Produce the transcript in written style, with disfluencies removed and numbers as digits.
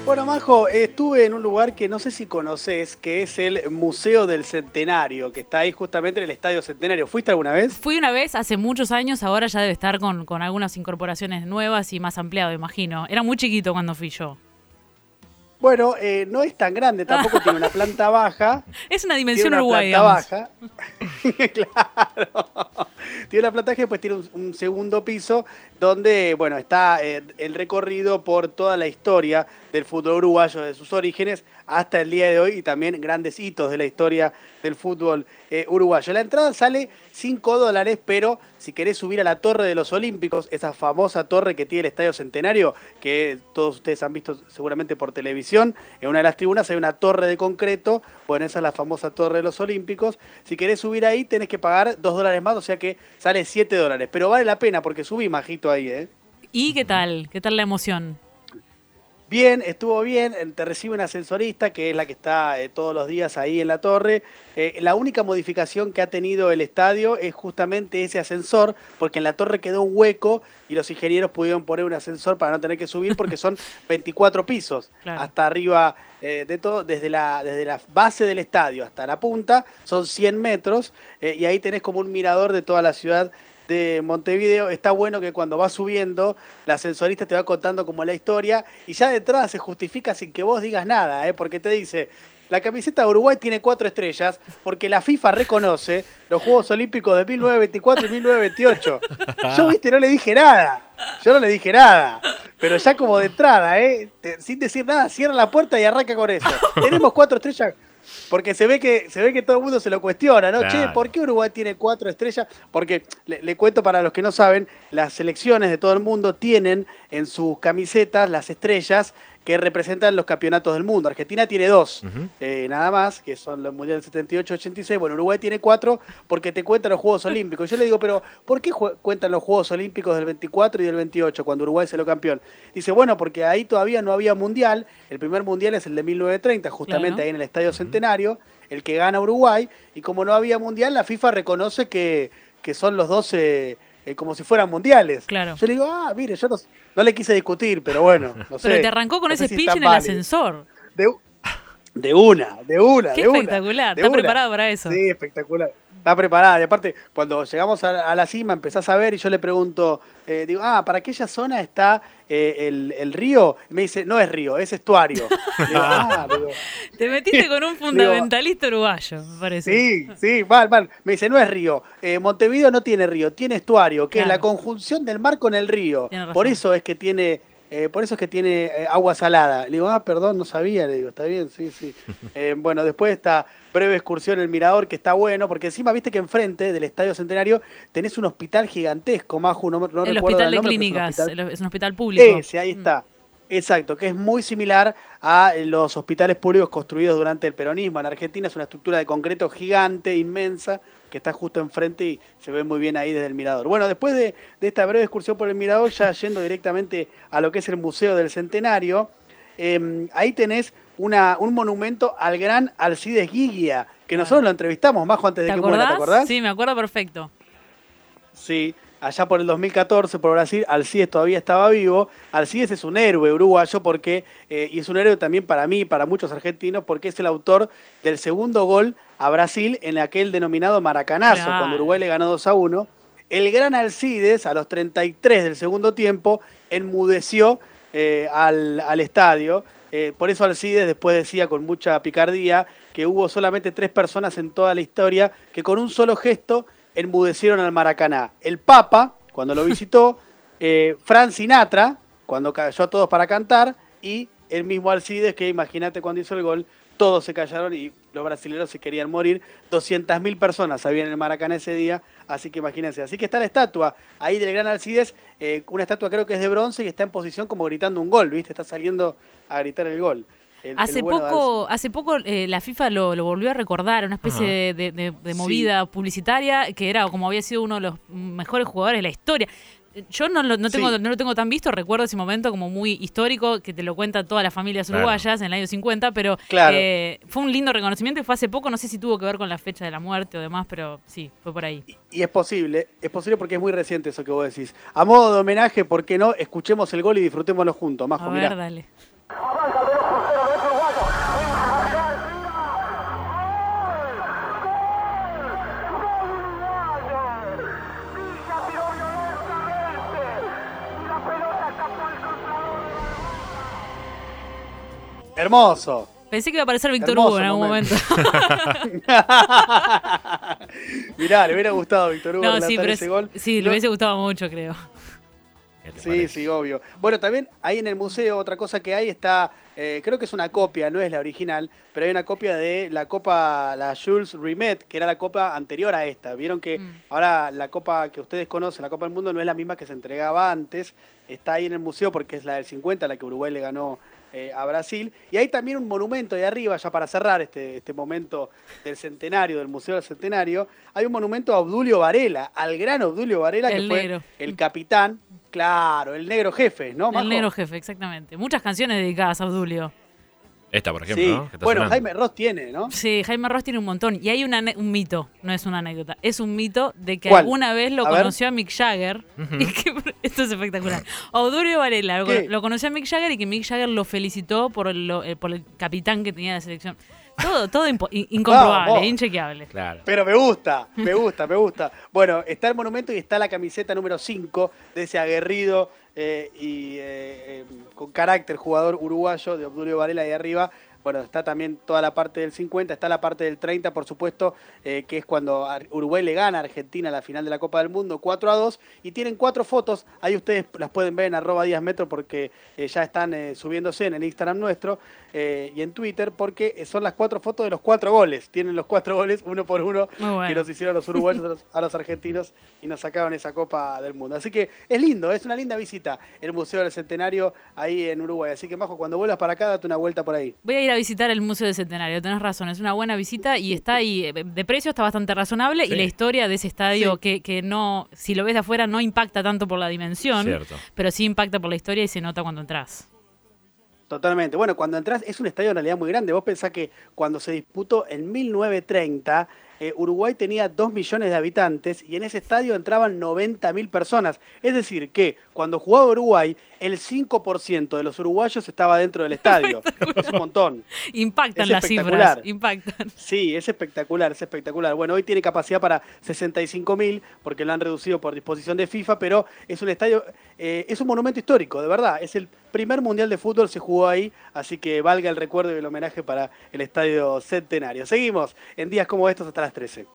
Bueno, Majo, estuve en un lugar que no sé si conoces, que es el Museo del Centenario, que está ahí justamente en el Estadio Centenario. ¿Fuiste alguna vez? Fui una vez hace muchos años, ahora ya debe estar con algunas incorporaciones nuevas y más ampliado, imagino. Era muy chiquito cuando fui yo. Bueno, no es tan grande, tampoco tiene una planta baja. Es una Tiene dimensión una Uruguay, planta digamos. baja. Claro. Tiene una planta baja y después tiene un segundo piso donde, bueno, está el recorrido por toda la historia del fútbol uruguayo, de sus orígenes hasta el día de hoy y también grandes hitos de la historia del fútbol uruguayo. La entrada sale $5, pero si querés subir a la Torre de los Olímpicos, esa famosa torre que tiene el Estadio Centenario, que todos ustedes han visto seguramente por televisión, en una de las tribunas hay una torre de concreto, bueno, esa es la famosa Torre de los Olímpicos. Si querés subir ahí tenés que pagar $2 más, o sea que sale $7, pero vale la pena porque subí, majito, ahí, ¿eh? ¿Y qué tal? ¿Qué tal la emoción? Bien, estuvo bien, te recibe una ascensorista que es la que está todos los días ahí en la torre. La única modificación que ha tenido el estadio es justamente ese ascensor, porque en la torre quedó un hueco y los ingenieros pudieron poner un ascensor para no tener que subir porque son 24 pisos Claro. hasta arriba de todo, desde la base del estadio hasta la punta, son 100 metros y ahí tenés como un mirador de toda la ciudad de Montevideo. Está bueno que cuando vas subiendo, la ascensorista te va contando como la historia y ya de entrada se justifica sin que vos digas nada, porque te dice, la camiseta de Uruguay tiene 4 estrellas porque la FIFA reconoce los Juegos Olímpicos de 1924 y 1928. Yo, viste, no le dije nada. Yo no le dije nada. Pero ya como de entrada, sin decir nada, cierra la puerta y arranca con eso. Tenemos 4 estrellas. Porque se ve que todo el mundo se lo cuestiona, ¿no? Claro. Che, ¿por qué Uruguay tiene 4 estrellas? Porque, le cuento para los que no saben, las selecciones de todo el mundo tienen en sus camisetas las estrellas que representan los campeonatos del mundo. Argentina tiene 2, nada más, que son los mundiales 78-86. Bueno, Uruguay tiene 4 porque te cuentan los Juegos Olímpicos. Yo le digo, pero ¿por qué cuentan los Juegos Olímpicos del 24 y del 28 cuando Uruguay se lo campeón? Dice, bueno, porque ahí todavía no había mundial. El primer mundial es el de 1930, justamente Claro. ahí en el Estadio Centenario, el que gana Uruguay. Y como no había mundial, la FIFA reconoce que son los 12 como si fueran mundiales. Claro. Yo le digo, mire, yo no le quise discutir, pero bueno, no sé. Pero te arrancó con No sé ese si pitch tan en el válido. ascensor. De una. Qué de una, espectacular. de Está una. preparado para eso. Sí, espectacular. Está preparada. Y aparte, cuando llegamos a la cima, empezás a ver y yo le pregunto, digo, ¿para aquella zona está el río? Y me dice, no es río, es estuario. Digo, digo, Te metiste con un fundamentalista uruguayo, me parece. sí, mal. Me dice, no es río. Montevideo no tiene río, tiene estuario, que es la Claro. conjunción del mar con el río. Tiene razón. Por eso es que tiene agua salada. Le digo, perdón, no sabía. Le digo, está bien, sí. Bueno, después de esta breve excursión el mirador, que está bueno, porque encima viste que enfrente del Estadio Centenario tenés un hospital gigantesco, Maju, no El recuerdo hospital el de nombre, clínicas, pero es un hospital público. ese, ahí está. Exacto, que es muy similar a los hospitales públicos construidos durante el peronismo. En Argentina es una estructura de concreto gigante, inmensa, que está justo enfrente y se ve muy bien ahí desde el mirador. Bueno, después de esta breve excursión por el mirador, ya yendo directamente a lo que es el Museo del Centenario, ahí tenés un monumento al gran Alcides Guiglia, que nosotros lo entrevistamos, Majo, antes de que muera, ¿te acordás? Sí, me acuerdo perfecto. Sí, allá por el 2014, por Brasil, Alcides todavía estaba vivo. Alcides es un héroe uruguayo porque y es un héroe también para mí, para muchos argentinos, porque es el autor del segundo gol a Brasil en aquel denominado Maracanazo, Claro. cuando Uruguay le ganó 2-1. El gran Alcides, a los 33 del segundo tiempo, enmudeció al estadio. Por eso Alcides después decía con mucha picardía que hubo solamente 3 personas en toda la historia que con un solo gesto enmudecieron al Maracaná. El Papa, cuando lo visitó, Frank Sinatra, cuando cayó a todos para cantar, y el mismo Alcides, que imagínate cuando hizo el gol, todos se callaron y los brasileños se querían morir. 200.000 personas había en el Maracaná ese día, así que imagínense. Así que está la estatua ahí del gran Alcides, una estatua creo que es de bronce y está en posición como gritando un gol, ¿viste? Está saliendo a gritar el gol. Hace poco la FIFA lo volvió a recordar, una especie de movida publicitaria que era como había sido uno de los mejores jugadores de la historia. Yo no lo tengo tan visto, recuerdo ese momento como muy histórico, que te lo cuentan todas las familias uruguayas en el año 50, pero claro. Fue un lindo reconocimiento y fue hace poco, no sé si tuvo que ver con la fecha de la muerte o demás, pero sí, fue por ahí. Y es posible porque es muy reciente eso que vos decís. A modo de homenaje, ¿por qué no? Escuchemos el gol y disfrutémoslo juntos, Majo, A mirá. ver, dale. Avanza el Hermoso. Pensé que iba a aparecer Víctor Hugo en algún momento. Mirá, le hubiera gustado a Víctor Hugo No, relatar ese gol. Sí, le hubiese gustado mucho, creo. Sí, obvio. Bueno, también ahí en el museo otra cosa que hay está, creo que es una copia, no es la original, pero hay una copia de la Copa, la Jules Rimet, que era la Copa anterior a esta. Vieron que ahora la Copa que ustedes conocen, la Copa del Mundo, no es la misma que se entregaba antes. Está ahí en el museo porque es la del 50, la que Uruguay le ganó a Brasil. Y hay también un monumento ahí arriba, ya para cerrar este momento del centenario, del Museo del Centenario, hay un monumento a Obdulio Varela, al gran Obdulio Varela, que fue el capitán. Claro, el negro jefe, ¿no, Majo? El negro jefe, exactamente. Muchas canciones dedicadas a Obdulio. Esta, por ejemplo, sí. ¿no? Que está Bueno, sonando. Jaime Ross tiene, ¿no? Sí, Jaime Ross tiene un montón. Y hay un mito, no es una anécdota, es un mito de que ¿Cuál? alguna vez lo conoció a Mick Jagger. Y esto es espectacular. Obdulio Varela lo conoció a Mick Jagger y que Mick Jagger lo felicitó por el capitán que tenía la selección. Todo incomprobable, inchequeable. Claro. Pero me gusta. Bueno, está el monumento y está la camiseta número 5 de ese aguerrido con carácter jugador uruguayo de Obdulio Varela ahí arriba. Bueno, está también toda la parte del 50, está la parte del 30, por supuesto, que es cuando Uruguay le gana a Argentina la final de la Copa del Mundo, 4-2, y tienen 4 fotos, ahí ustedes las pueden ver en @díasmetro porque ya están subiéndose en el Instagram nuestro y en Twitter, porque son las 4 fotos de los 4 goles, tienen los 4 goles uno por uno que nos hicieron los uruguayos a los argentinos y nos sacaron esa Copa del Mundo. Así que es lindo, es una linda visita el Museo del Centenario ahí en Uruguay, así que Majo, cuando vuelvas para acá, date una vuelta por ahí. Voy a ir a visitar el Museo del Centenario, tenés razón, es una buena visita y está ahí, de precio está bastante razonable, sí. Y la historia de ese estadio que no, si lo ves de afuera no impacta tanto por la dimensión, pero sí impacta por la historia y se nota cuando entras. Totalmente. Bueno, cuando entras es un estadio en realidad muy grande. Vos pensás que cuando se disputó en 1930, Uruguay tenía 2 millones de habitantes y en ese estadio entraban 90.000 personas. Es decir, que cuando jugaba Uruguay, el 5% de los uruguayos estaba dentro del estadio. Es un montón. Impactan las cifras. Impactan. Sí, es espectacular. Bueno, hoy tiene capacidad para 65.000 porque lo han reducido por disposición de FIFA, pero es un estadio, es un monumento histórico, de verdad. Es el primer mundial de fútbol, se jugó ahí, así que valga el recuerdo y el homenaje para el Estadio Centenario. Seguimos en días como estos hasta las 13.